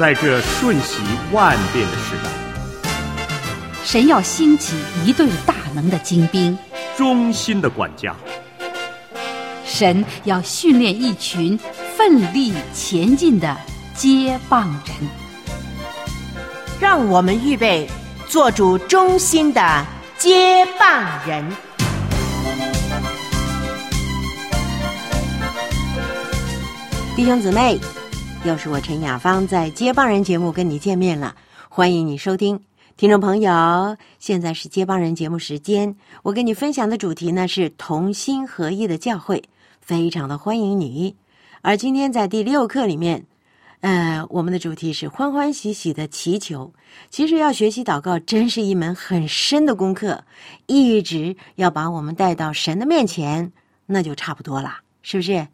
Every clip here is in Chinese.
在这瞬息万变的时代， 神要兴起一队大能的精兵， 忠心的管家。 神要训练一群奋力前进的接棒人。 让我们预备做主忠心的接棒人。弟兄姊妹，又是我陈雅芳在接棒人节目跟你见面了，欢迎你收听。听众朋友，现在是接棒人节目时间，我跟你分享的主题呢是同心合一的教会，非常的欢迎你。而今天在第6课里面，我们的主题是欢欢喜喜的祈求。其实要学习祷告真是一门很深的功课，一直要把我们带到神的面前，那就差不多了，是不是？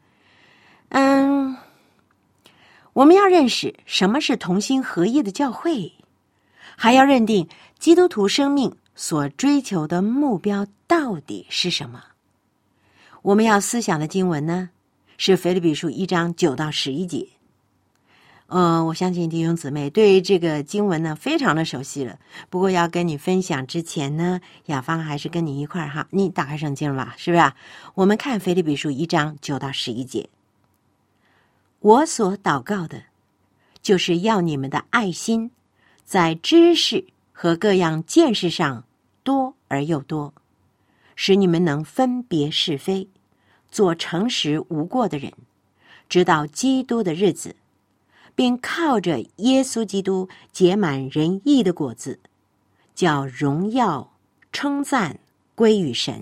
我们要认识什么是同心合一的教会，还要认定基督徒生命所追求的目标到底是什么。我们要思想的经文呢，是腓立比书1章9到11节。我相信弟兄姊妹对这个经文呢非常的熟悉了。不过要跟你分享之前呢，雅芳还是跟你一块儿哈，你打开圣经了吧，是不是？我们看腓立比书1章9到11节。我所祷告的，就是要你们的爱心在知识和各样见识上多而又多，使你们能分别是非，做诚实无过的人，直到基督的日子，并靠着耶稣基督结满仁义的果子，叫荣耀称赞归于神。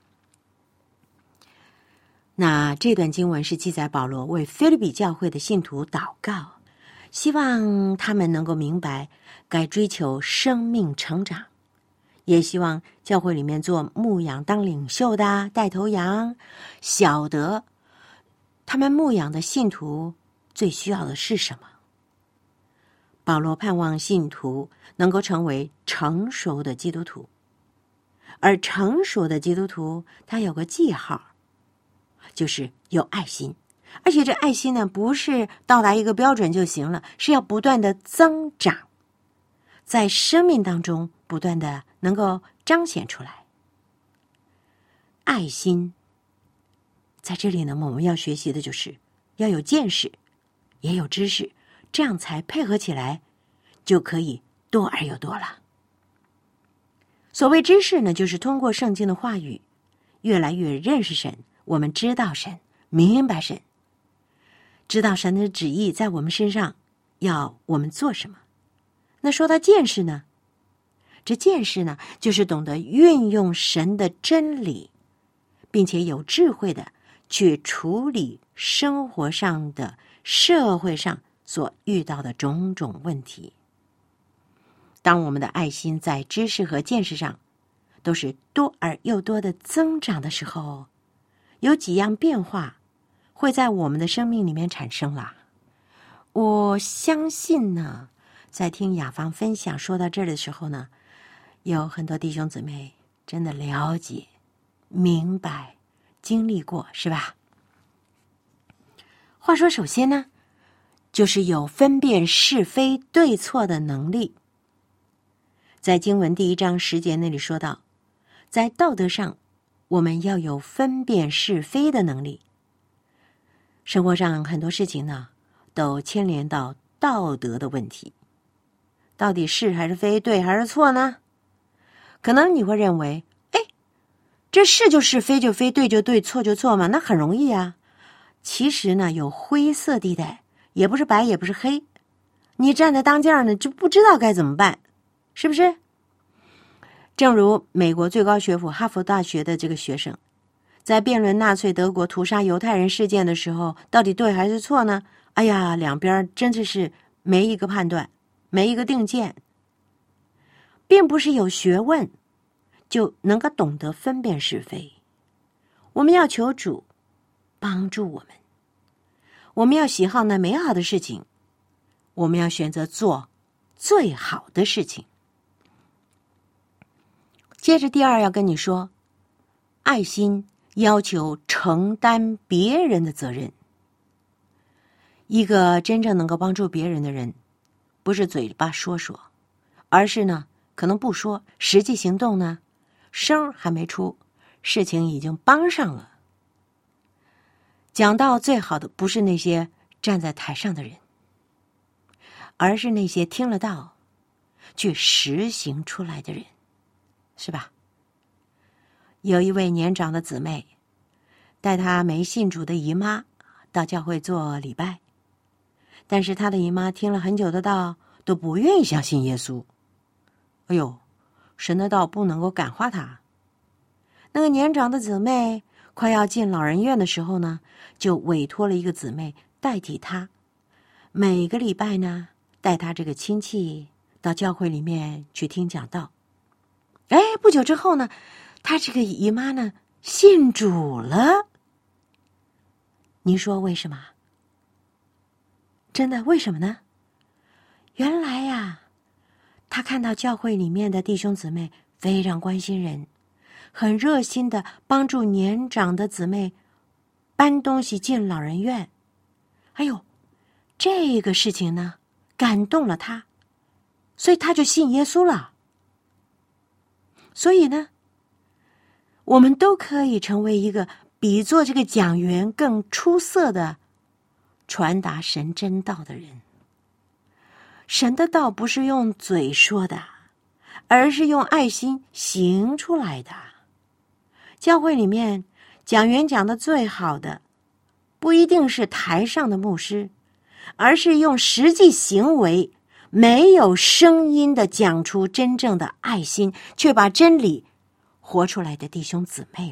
那这段经文是记载保罗为腓立比教会的信徒祷告，希望他们能够明白该追求生命成长，也希望教会里面做牧养当领袖的带头羊晓得他们牧养的信徒最需要的是什么。保罗盼望信徒能够成为成熟的基督徒，而成熟的基督徒他有个记号，就是有爱心。而且这爱心呢，不是到达一个标准就行了，是要不断的增长，在生命当中不断的能够彰显出来。爱心在这里呢，我们要学习的就是要有见识，也有知识，这样才配合起来，就可以多而又多了。所谓知识呢，就是通过圣经的话语，越来越认识神，我们知道神，明白神，知道神的旨意在我们身上要我们做什么。那说到见识呢，这见识呢，就是懂得运用神的真理，并且有智慧的去处理生活上的、社会上所遇到的种种问题。当我们的爱心在知识和见识上都是多而又多的增长的时候，有几样变化会在我们的生命里面产生了。我相信呢，在听雅芳分享说到这儿的时候呢，有很多弟兄姊妹真的了解、明白、经历过，是吧？话说首先呢，就是有分辨是非对错的能力。在经文第1章10节那里说到，在道德上我们要有分辨是非的能力。生活上很多事情呢，都牵连到道德的问题，到底是还是非，对还是错呢？可能你会认为，这是就是非就非，对就对，错就错嘛，那很容易啊。其实呢，有灰色地带，也不是白也不是黑，你站在当间呢，就不知道该怎么办，是不是？正如美国最高学府哈佛大学的这个学生，在辩论纳粹德国屠杀犹太人事件的时候，到底对还是错呢？哎呀，两边真的是没一个判断，没一个定见，并不是有学问就能够懂得分辨是非。我们要求主帮助我们，我们要喜好那美好的事情，我们要选择做最好的事情。接着第2要跟你说，爱心要求承担别人的责任。一个真正能够帮助别人的人， 不是嘴巴说说，而是呢，可能不说，实际行动呢，声还没出，事情已经帮上了。讲道最好的不是那些站在台上的人，而是那些听了道去实行出来的人，是吧？有一位年长的姊妹带她没信主的姨妈到教会做礼拜，但是她的姨妈听了很久的道都不愿意相信耶稣。哎呦，神的道不能够感化她。那个年长的姊妹快要进老人院的时候呢，就委托了一个姊妹代替她，每个礼拜呢带她这个亲戚到教会里面去听讲道。哎，不久之后呢，她这个姨妈呢信主了。你说为什么？真的为什么呢？原来呀，她看到教会里面的弟兄姊妹非常关心人，很热心的帮助年长的姊妹搬东西进老人院。哎呦，这个事情呢感动了她，所以她就信耶稣了。所以呢，我们都可以成为一个比做这个讲员更出色的传达神真道的人。神的道不是用嘴说的，而是用爱心行出来的。教会里面讲员讲的最好的，不一定是台上的牧师，而是用实际行为没有声音的讲出真正的爱心，却把真理活出来的弟兄姊妹了。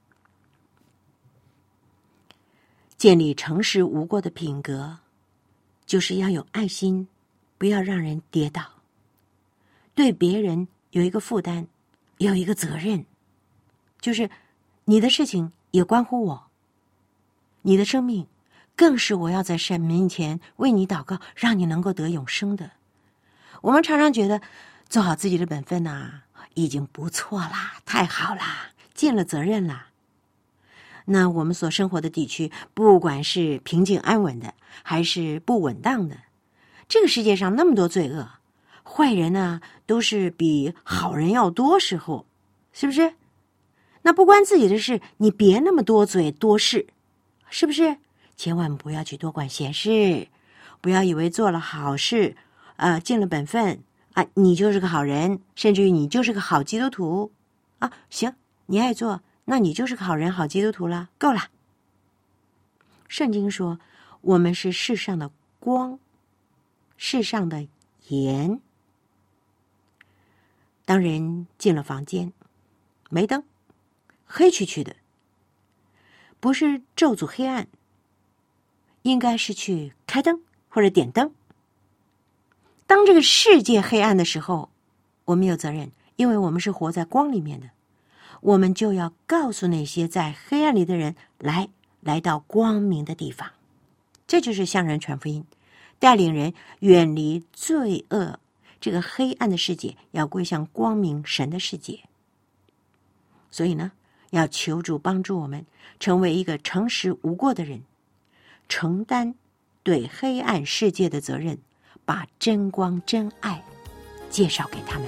建立诚实无过的品格，就是要有爱心，不要让人跌倒，对别人有一个负担，有一个责任，就是你的事情也关乎我，你的生命更是我要在神面前为你祷告，让你能够得永生的。我们常常觉得做好自己的本分啊，已经不错啦，太好啦，尽了责任啦。那我们所生活的地区，不管是平静安稳的，还是不稳当的，这个世界上那么多罪恶，坏人呢都是比好人要多时候，是不是？那不关自己的事，你别那么多嘴多事，是不是？千万不要去多管闲事，不要以为做了好事尽了本分啊，你就是个好人，甚至于你就是个好基督徒啊。行，你爱做，那你就是个好人好基督徒了，够了。圣经说我们是世上的光，世上的盐。当人进了房间，没灯，黑黢黢的，不是咒诅黑暗，应该是去开灯或者点灯。当这个世界黑暗的时候，我们有责任，因为我们是活在光里面的，我们就要告诉那些在黑暗里的人，来到光明的地方。这就是向人传福音，带领人远离罪恶这个黑暗的世界，要归向光明神的世界。所以呢，要求主帮助我们成为一个诚实无过的人，承担对黑暗世界的责任，把真光真爱介绍给他们。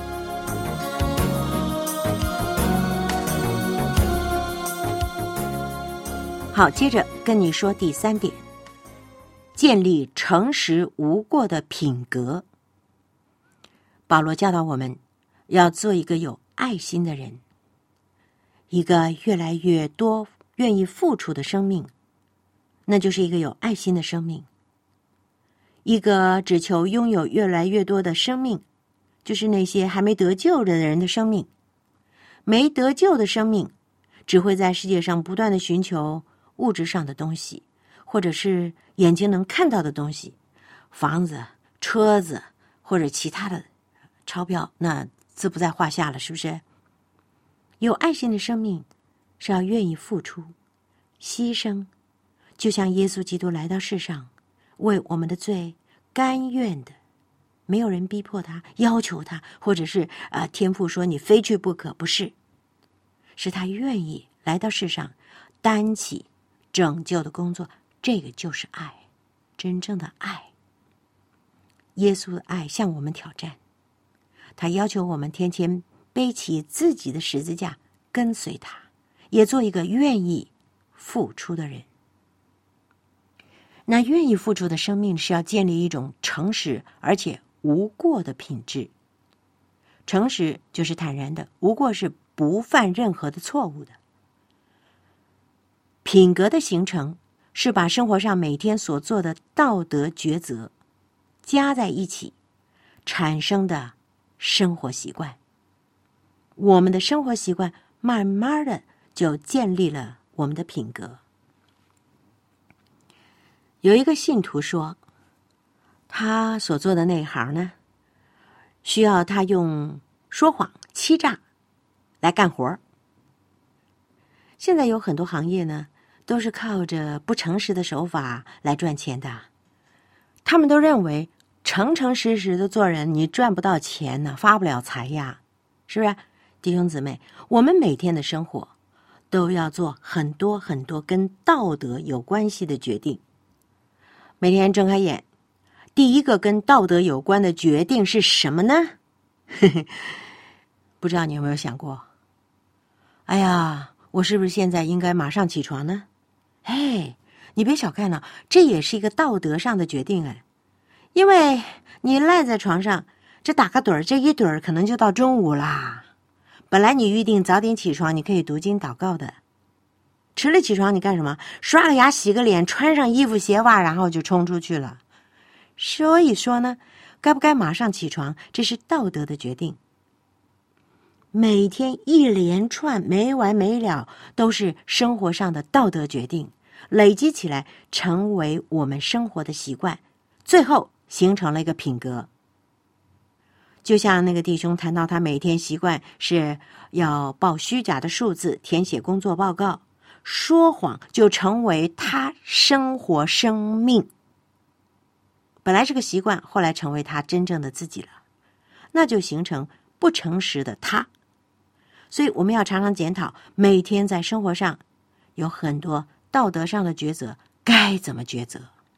好，接着跟你说第3点，建立诚实无过的品格。保罗教导我们要做一个有爱心的人，一个越来越多愿意付出的生命，那就是一个有爱心的生命。一个只求拥有越来越多的生命，就是那些还没得救的人的生命。没得救的生命只会在世界上不断的寻求物质上的东西，或者是眼睛能看到的东西，房子、车子或者其他的钞票，那自不在话下了，是不是？有爱心的生命是要愿意付出牺牲，就像耶稣基督来到世上为我们的罪甘愿的，没有人逼迫他要求他，或者是天父说你非去不可，不是，是他愿意来到世上担起拯救的工作，这个就是爱，真正的爱。 耶稣的爱向我们挑战，他要求我们天天背起自己的十字架，跟随他，也做一个愿意付出的人。那愿意付出的生命是要建立一种诚实而且无过的品质。诚实就是坦然的，无过是不犯任何的错误的。品格的形成是把生活上每天所做的道德抉择加在一起产生的生活习惯。我们的生活习惯慢慢的就建立了我们的品格。有一个信徒说，他所做的那一行呢，需要他用说谎、欺诈来干活。现在有很多行业呢，都是靠着不诚实的手法来赚钱的。他们都认为诚诚实实的做人，你赚不到钱呢，发不了财呀，是不是？弟兄姊妹，我们每天的生活都要做很多很多跟道德有关系的决定。每天睁开眼，第一个跟道德有关的决定是什么呢？不知道你有没有想过，哎呀，我是不是现在应该马上起床呢？哎，你别小看了，这也是一个道德上的决定哎。因为你赖在床上，这打个盹儿，这一盹儿可能就到中午啦。本来你预定早点起床，你可以读经祷告的。迟了起床你干什么？刷个牙，洗个脸，穿上衣服鞋袜，然后就冲出去了。所以说呢，该不该马上起床，这是道德的决定。每天一连串没完没了都是生活上的道德决定，累积起来成为我们生活的习惯，最后形成了一个品格。就像那个弟兄谈到他每天习惯是要报虚假的数字，填写工作报告，说谎就成为他生活生命。本来是个习惯，后来成为他真正的自己了，那就形成不诚实的他。所以我们要常常检讨，每天在生活上有很多道德上的抉择，该怎么抉择？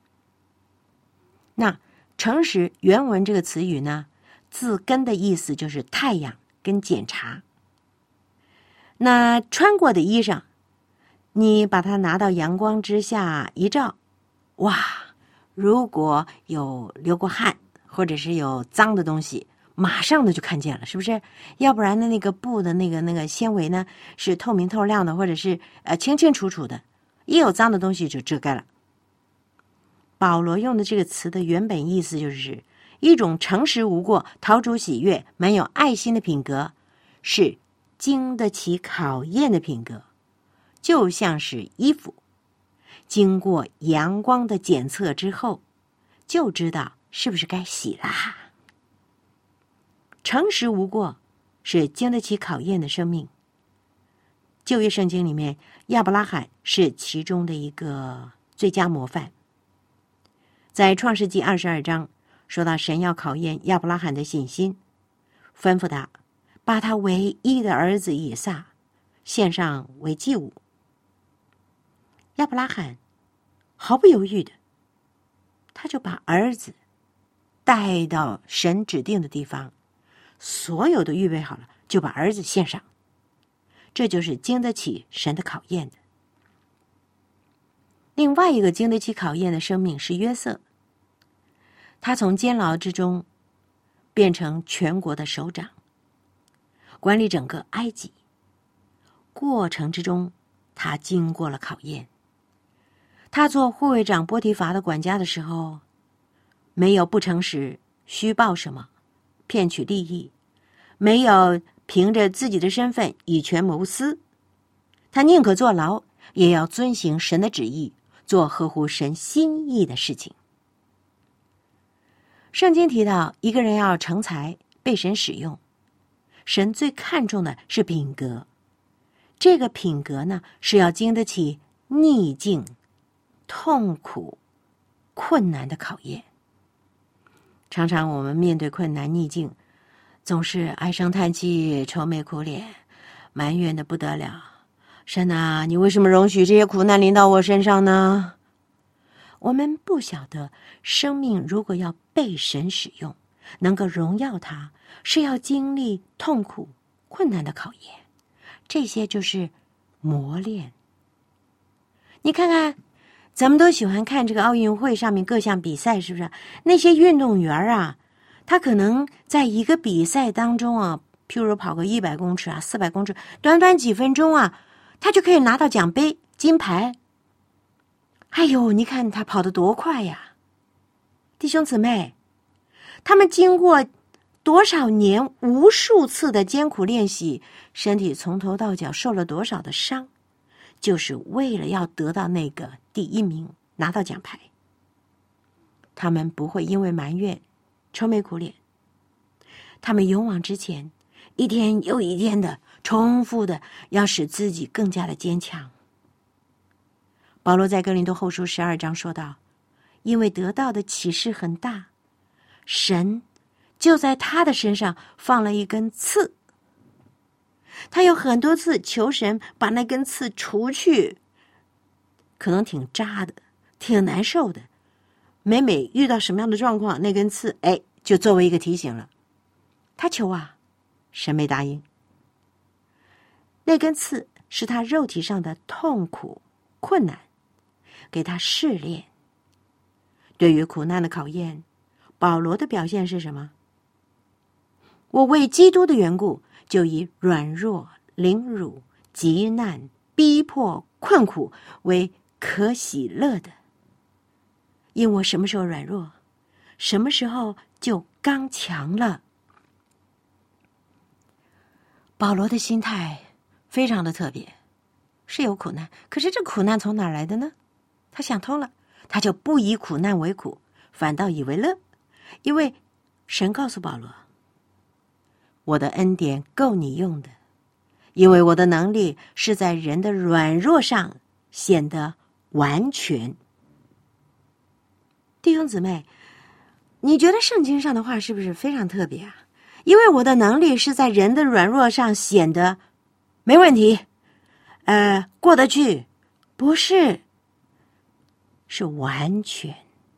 那诚实原文这个词语呢，字根的意思就是太阳跟检查。那穿过的衣裳，你把它拿到阳光之下一照，哇，如果有流过汗或者是有脏的东西，马上的就看见了，是不是？要不然的那个布的那个纤维呢，是透明透亮的，或者是清清楚楚的，一有脏的东西就遮盖了。保罗用的这个词的原本意思就是一种诚实无过、讨主喜悦、蛮有爱心的品格，是经得起考验的品格，就像是衣服经过阳光的检测之后，就知道是不是该洗啦。诚实无过是经得起考验的生命。旧约圣经里面，亚伯拉罕是其中的一个最佳模范。在创世纪22章说到神要考验亚伯拉罕的信心，吩咐他把他唯一的儿子以撒献上为祭物。亚伯拉罕毫不犹豫的，他就把儿子带到神指定的地方，所有都预备好了，就把儿子献上。这就是经得起神的考验的。另外一个经得起考验的生命是约瑟，他从监牢之中变成全国的首长，管理整个埃及。过程之中，他经过了考验。他做护卫长波提乏的管家的时候，没有不诚实、虚报什么、骗取利益，没有凭着自己的身份以权谋私，他宁可坐牢，也要遵行神的旨意，做合乎神心意的事情。圣经提到，一个人要成才，被神使用，神最看重的是品格。这个品格呢，是要经得起逆境、痛苦、困难的考验。常常我们面对困难逆境，总是唉声叹气、愁眉苦脸，埋怨的不得了。神啊，你为什么容许这些苦难临到我身上呢？ 我们不晓得生命如果要被神使用，能够荣耀他，是要经历痛苦、困难的考验，这些就是磨练。你看看，咱们都喜欢看这个奥运会上面各项比赛，是不是？那些运动员啊，他可能在一个比赛当中啊，譬如跑个100公尺啊、400公尺，短短几分钟啊，他就可以拿到奖杯、金牌。哎呦，你看他跑得多快呀！弟兄姊妹，他们经过多少年、无数次的艰苦练习，身体从头到脚受了多少的伤，就是为了要得到那个第1名，拿到奖牌。他们不会因为埋怨、愁眉苦脸，他们勇往直前，一天又一天的重复的要使自己更加的坚强。保罗在哥林多后书12章说道，因为得到的启示很大，神就在他的身上放了一根刺，他有很多次求神把那根刺除去，可能挺扎的，挺难受的，每遇到什么样的状况，那根刺就作为一个提醒了。他求啊，神没答应。那根刺是他肉体上的痛苦困难，给他试炼。对于苦难的考验，保罗的表现是什么？我为基督的缘故，就以软弱、凌辱、急难、逼迫、困苦为可喜乐的。因我什么时候软弱，什么时候就刚强了。保罗的心态非常的特别，是有苦难，可是这苦难从哪来的呢？他想通了，他就不以苦难为苦，反倒以为乐。因为神告诉保罗，我的恩典够你用的，因为我的能力是在人的软弱上显得完全。弟兄姊妹，你觉得圣经上的话是不是非常特别啊？因为我的能力是在人的软弱上显得没问题，过得去，不是，是完全。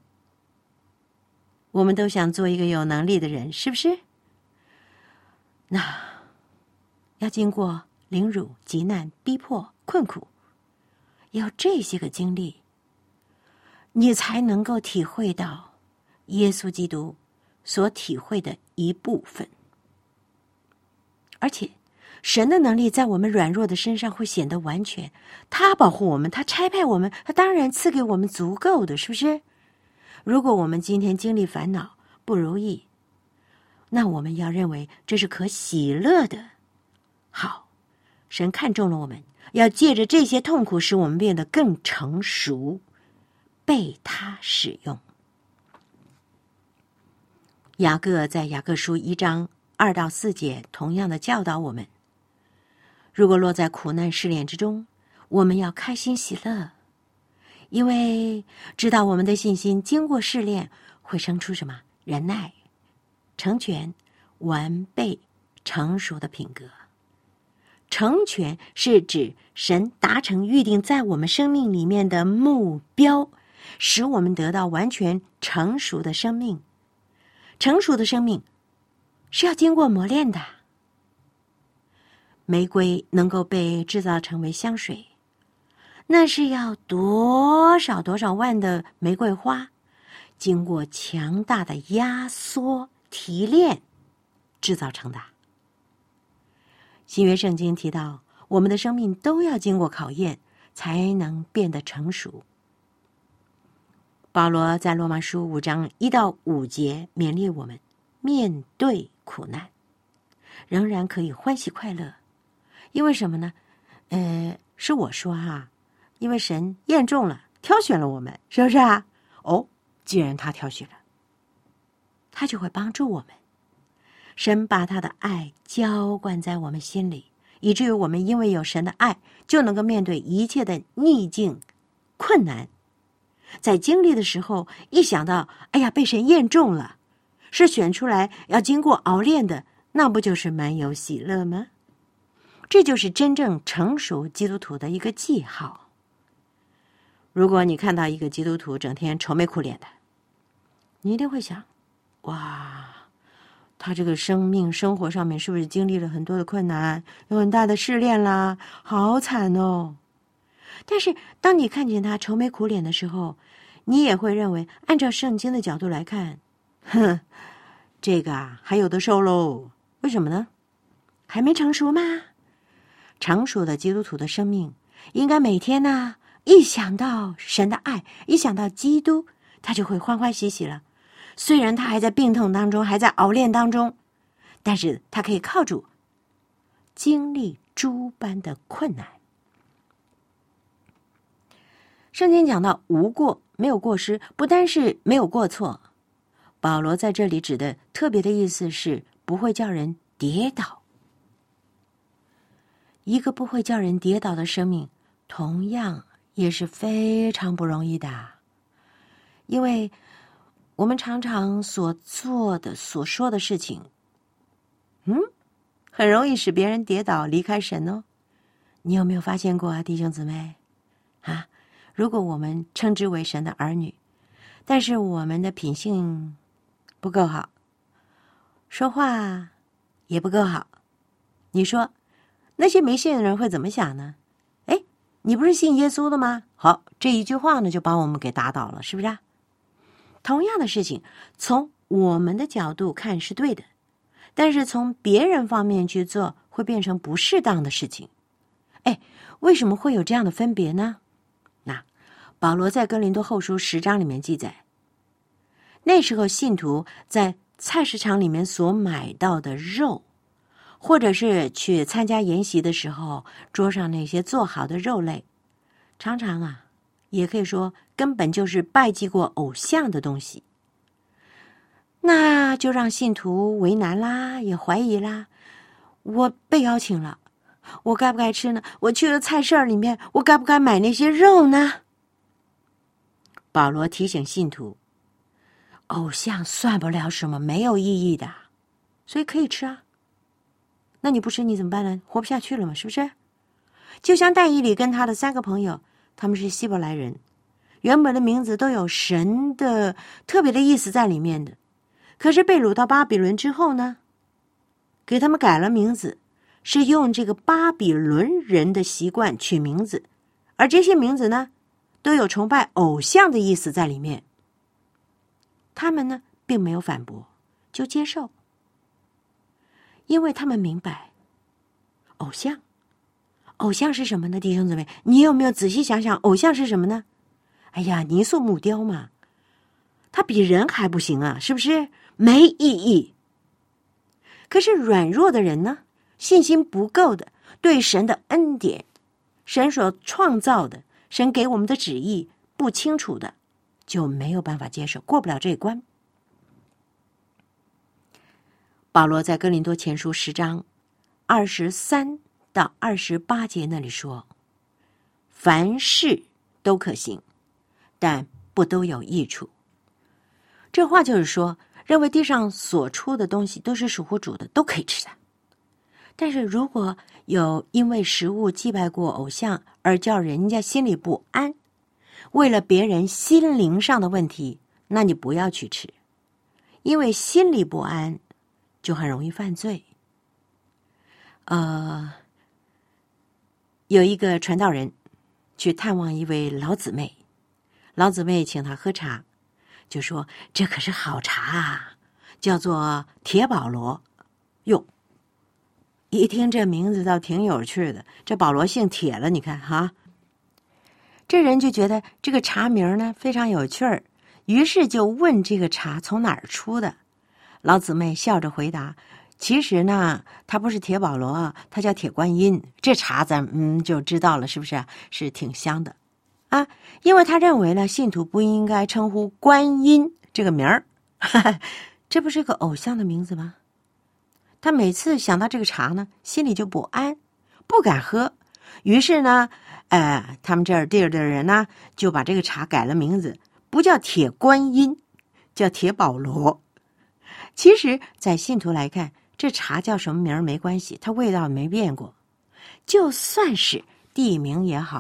我们都想做一个有能力的人，是不是？那要经过凌辱、急难、逼迫、困苦，要这些个经历，你才能够体会到耶稣基督所体会的一部分。而且神的能力在我们软弱的身上会显得完全，他保护我们，他差派我们，他当然赐给我们足够的，是不是？如果我们今天经历烦恼不如意，那我们要认为这是可喜乐的。好，神看中了我们，要借着这些痛苦使我们变得更成熟，被他使用。雅各在雅各书1章2到4节同样的教导我们，如果落在苦难试炼之中，我们要开心喜乐，因为知道我们的信心经过试炼会生出什么？忍耐、成全、完备、成熟的品格。成全是指神达成预定在我们生命里面的目标，使我们得到完全成熟的生命。成熟的生命是要经过磨练的。玫瑰能够被制造成为香水，那是要多少万的玫瑰花经过强大的压缩提炼制造成的。新约圣经提到，我们的生命都要经过考验，才能变得成熟。保罗在罗马书5章1到5节勉励我们，面对苦难仍然可以欢喜快乐。因为什么呢？是我说哈，因为神验中了，挑选了我们，是不是啊？既然他挑选了，他就会帮助我们。神把他的爱浇灌在我们心里，以至于我们因为有神的爱，就能够面对一切的逆境、困难。在经历的时候，一想到被神验中了，是选出来要经过熬炼的，那不就是满有喜乐吗？这就是真正成熟基督徒的一个记号。 如果你看到一个基督徒整天愁眉苦脸的，你一定会想，哇，他这个生活上面是不是经历了很多的困难，有很大的试炼啦，好惨哦。但是当你看见他愁眉苦脸的时候，你也会认为，按照圣经的角度来看，这个还有的受喽。为什么呢？还没成熟吗？成熟的基督徒的生命应该每天呢，一想到神的爱，一想到基督，他就会欢欢喜喜了。虽然他还在病痛当中，还在熬炼当中，但是他可以靠主经历诸般的困难。圣经讲到无过，没有过失，不单是没有过错，保罗在这里指的特别的意思是不会叫人跌倒。一个不会叫人跌倒的生命，同样也是非常不容易的，因为我们常常所做的、所说的事情，很容易使别人跌倒，离开神哦。你有没有发现过啊，弟兄姊妹啊？如果我们称之为神的儿女，但是我们的品性不够好，说话也不够好，你说那些没信的人会怎么想呢？哎，你不是信耶稣的吗？好，这一句话呢就把我们给打倒了，是不是啊？同样的事情，从我们的角度看是对的，但是从别人方面去做，会变成不适当的事情。哎，为什么会有这样的分别呢？那保罗在哥林多后书10章里面记载，那时候信徒在菜市场里面所买到的肉，或者是去参加筵席的时候，桌上那些做好的肉类，常常也可以说根本就是拜祭过偶像的东西。那就让信徒为难啦，也怀疑啦，我被邀请了，我该不该吃呢？我去了菜市里面，我该不该买那些肉呢？保罗提醒信徒，偶像算不了什么，没有意义的，所以可以吃啊。那你不吃你怎么办呢？活不下去了嘛，是不是？就像但以理跟他的3个朋友，他们是希伯来人，原本的名字都有神的特别的意思在里面的，可是被掳到巴比伦之后呢，给他们改了名字，是用这个巴比伦人的习惯取名字，而这些名字呢，都有崇拜偶像的意思在里面。他们呢，并没有反驳，就接受，因为他们明白，偶像是什么呢？弟兄姊妹，你有没有仔细想想，偶像是什么呢？哎呀，泥塑木雕嘛，它比人还不行啊，是不是？没意义。可是软弱的人呢，信心不够的，对神的恩典，神所创造的，神给我们的旨意不清楚的，就没有办法接受，过不了这一关。保罗在哥林多前书10章23到28节那里说，凡事都可行，但不都有益处。这话就是说，认为地上所出的东西都是属乎主的，都可以吃的。但是如果有因为食物祭拜过偶像而叫人家心里不安，为了别人心灵上的问题，那你不要去吃，因为心里不安就很容易犯罪。有一个传道人去探望一位老姊妹，老姊妹请他喝茶，就说这可是好茶啊，叫做铁保罗。哟，一听这名字倒挺有趣的，这保罗姓铁了，你看哈。这人就觉得这个茶名呢非常有趣儿，于是就问这个茶从哪儿出的。老姊妹笑着回答，其实呢它不是铁保罗，它叫铁观音。这茶咱就知道了，是不是是挺香的啊？因为他认为呢，信徒不应该称呼观音这个名儿，这不是个偶像的名字吗？他每次想到这个茶呢，心里就不安，不敢喝。于是呢，他们这儿地儿的人呢，就把这个茶改了名字，不叫铁观音，叫铁保罗。其实在信徒来看，这茶叫什么名儿没关系，它味道没变过。就算是地名也好，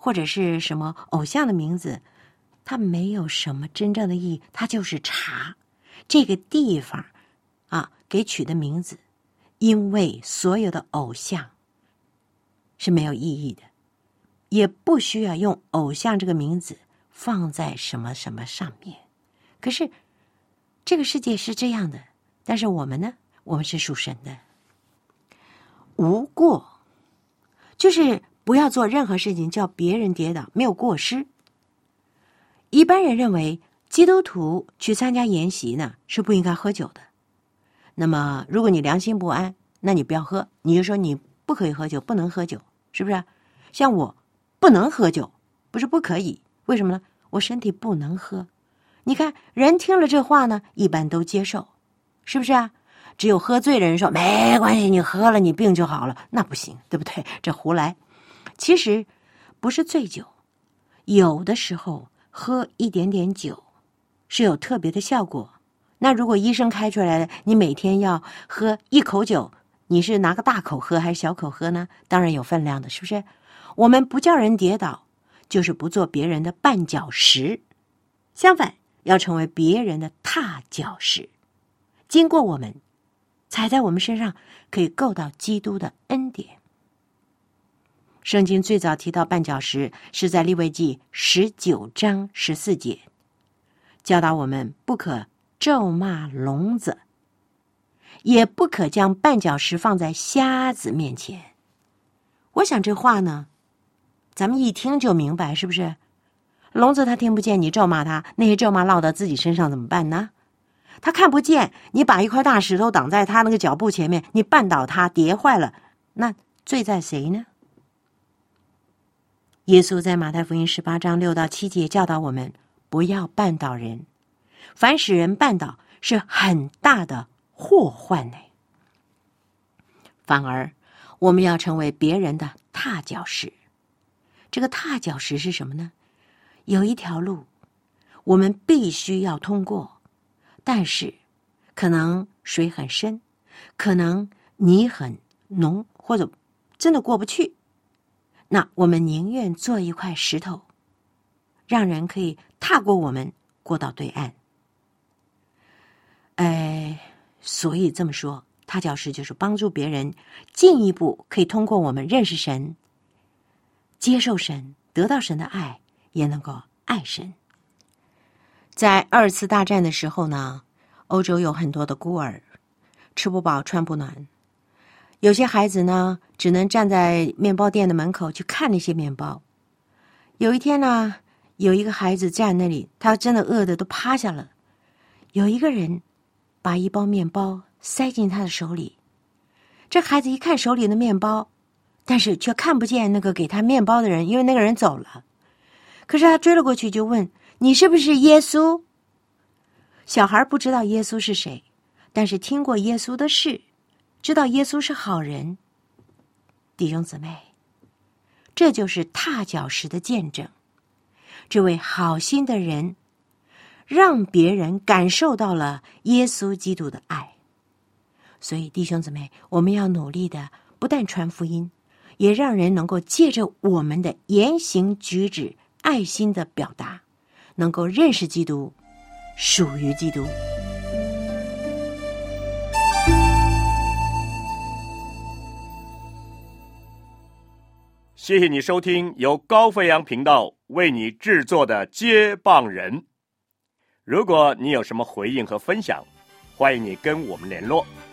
或者是什么偶像的名字，它没有什么真正的意义，它就是查这个地方给取的名字，因为所有的偶像是没有意义的，也不需要用偶像这个名字放在什么什么上面。可是这个世界是这样的，但是我们呢，我们是属神的。无过就是不要做任何事情叫别人跌倒，没有过失。一般人认为基督徒去参加筵席呢是不应该喝酒的，那么如果你良心不安，那你不要喝，你就说你不可以喝酒，不能喝酒，是不是？像我不能喝酒，不是不可以，为什么呢？我身体不能喝。你看人听了这话呢一般都接受，是不是啊？只有喝醉的人说没关系，你喝了你病就好了，那不行，对不对？这胡来。其实不是醉酒，有的时候喝一点点酒是有特别的效果。那如果医生开出来的，你每天要喝1口酒，你是拿个大口喝还是小口喝呢？当然有分量的，是不是？我们不叫人跌倒，就是不做别人的绊脚石，相反要成为别人的踏脚石，经过我们踩在我们身上，可以够到基督的恩典。圣经最早提到绊脚石是在利未记19章14节，教导我们不可咒骂聋子，也不可将绊脚石放在瞎子面前。我想这话呢，咱们一听就明白，是不是？聋子他听不见你咒骂他，那些咒骂落到自己身上怎么办呢？他看不见，你把一块大石头挡在他那个脚步前面，你绊倒他跌坏了，那罪在谁呢？耶稣在马太福音18章6到7节教导我们不要绊倒人，凡使人绊倒是很大的祸患呢。反而我们要成为别人的踏脚石。这个踏脚石是什么呢？有一条路我们必须要通过，但是可能水很深，可能泥很浓，或者真的过不去，那我们宁愿做一块石头，让人可以踏过我们，过到对岸。所以这么说，踏脚石就是帮助别人进一步可以通过我们认识神，接受神，得到神的爱，也能够爱神。在2次大战的时候呢，欧洲有很多的孤儿，吃不饱穿不暖，有些孩子呢只能站在面包店的门口去看那些面包。有一天呢，有一个孩子站那里，他真的饿得都趴下了，有一个人把一包面包塞进他的手里。这孩子一看手里的面包，但是却看不见那个给他面包的人，因为那个人走了。可是他追了过去就问，你是不是耶稣？小孩不知道耶稣是谁，但是听过耶稣的事，知道耶稣是好人。弟兄姊妹，这就是踏脚石的见证。这位好心的人让别人感受到了耶稣基督的爱。所以弟兄姊妹，我们要努力的不但传福音，也让人能够借着我们的言行举止、爱心的表达，能够认识基督，属于基督。 谢谢你收听由高飞扬频道为你制作的接棒人。如果你有什么回应和分享，欢迎你跟我们联络。